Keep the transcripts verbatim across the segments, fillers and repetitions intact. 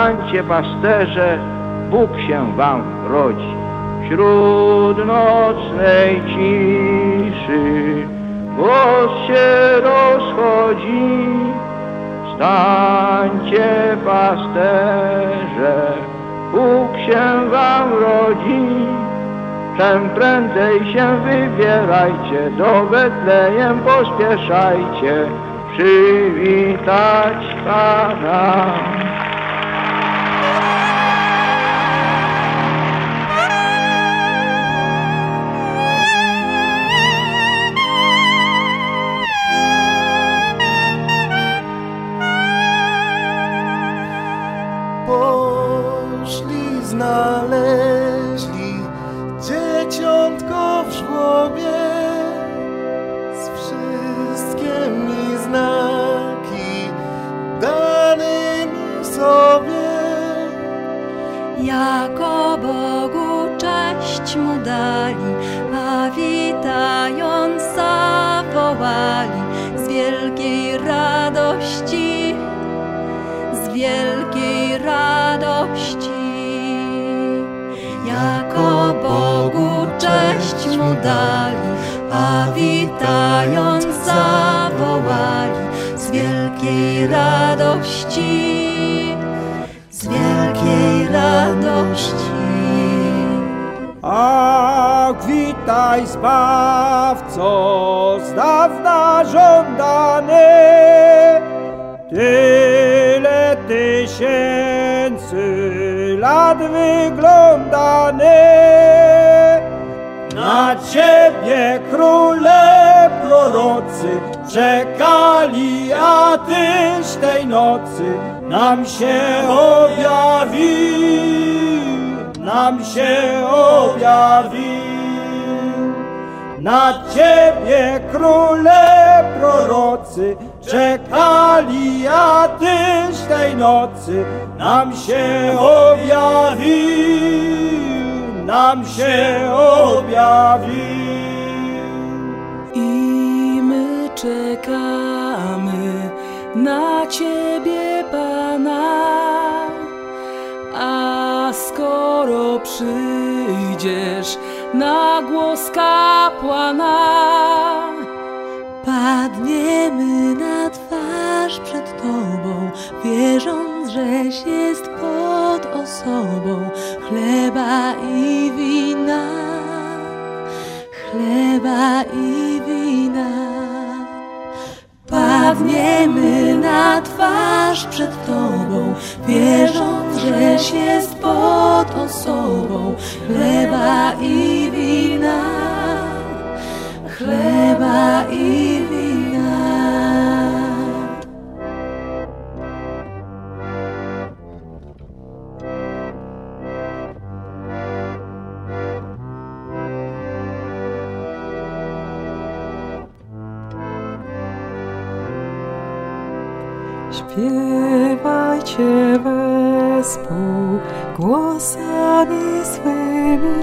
Wstańcie, pasterze, Bóg się wam rodzi. Wśród nocnej ciszy głos się rozchodzi. Wstańcie, pasterze, Bóg się wam rodzi. Czem prędzej się wybierajcie, do Betlejem pospieszajcie, przywitać Pana. Poszli, znaleźli dzieciątko w żłobie, z wszystkie mi znaki dane mi sobie. Jako Bogu cześć mu dali, a witając zawołali z wielkiej radości, z wielkiej radości. Jako Bogu cześć mu dali, a witając zawołali z wielkiej radości, z wielkiej radości. Ach, witaj, Zbawco, z dawna żądany, tyle tysięcy lat wyglądany. Na Ciebie króle prorocy czekali, a Tyś tej nocy nam się objawił, nam się objawił. Na Ciebie króle prorocy czekali, a Tyś tej nocy nam się objawił, nam się objawił. I my czekamy na Ciebie, Pana, a skoro przyjdziesz na głos kapłana, padniemy na twarz przed Tobą, wierząc, żeś jest pod osobą chleba i wina, chleba i wina. Padniemy na twarz przed Tobą, wierząc, żeś jest pod osobą chleba i wina, chleba i wina. Śpiewajcie wespół głosami swymi,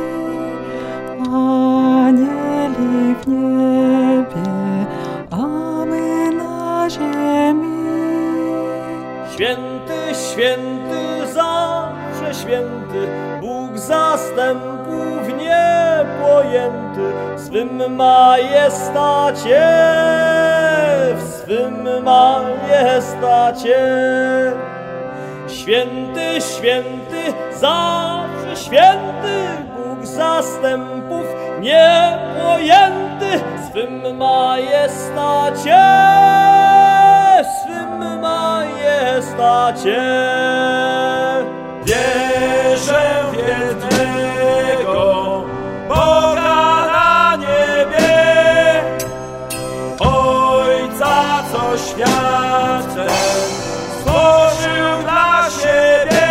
anieli w niebie, a my na ziemi. Święty, święty, zawsze święty, Bóg zastępów niepojęty, w swym majestacie, w swym majestacie. Święty, święty, zawsze święty, Bóg zastępów niepojęty, w swym majestacie, w swym majestacie. Wierzę w jednego Boga na niebie, Ojca, co światę stworzył dla siebie,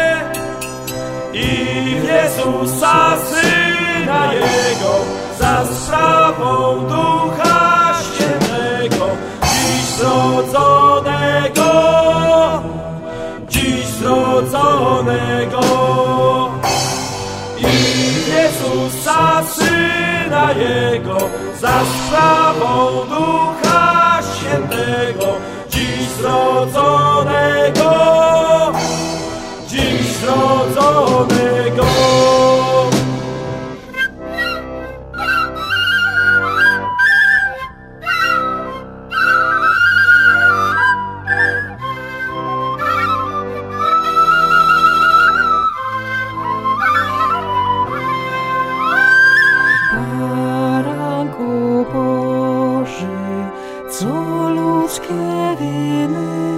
i w Jezusa, Syna Jego, za sprawą Ducha Świętego, dziś zrodzonego, dziś zrodzonego. I w Jezusa, Syna Jego, za sprawą Ducha Świętego, dziś zrodzonego, zrodzonego. Baranku Boży, co ludzkie winy,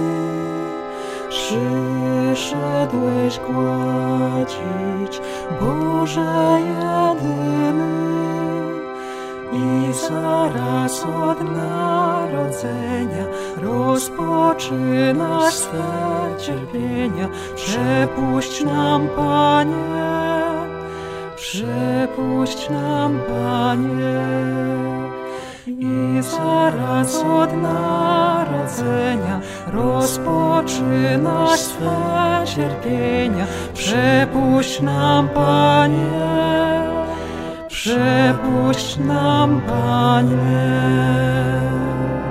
przyszedłeś gładzić, Boże jedyny. I zaraz od narodzenia rozpoczynasz swe cierpienia. Przepuść nam, Panie, przepuść nam, Panie. I zaraz od narodzenia rozpoczynasz swe cierpienia. Przepuść nam, Panie, przepuść nam, Panie.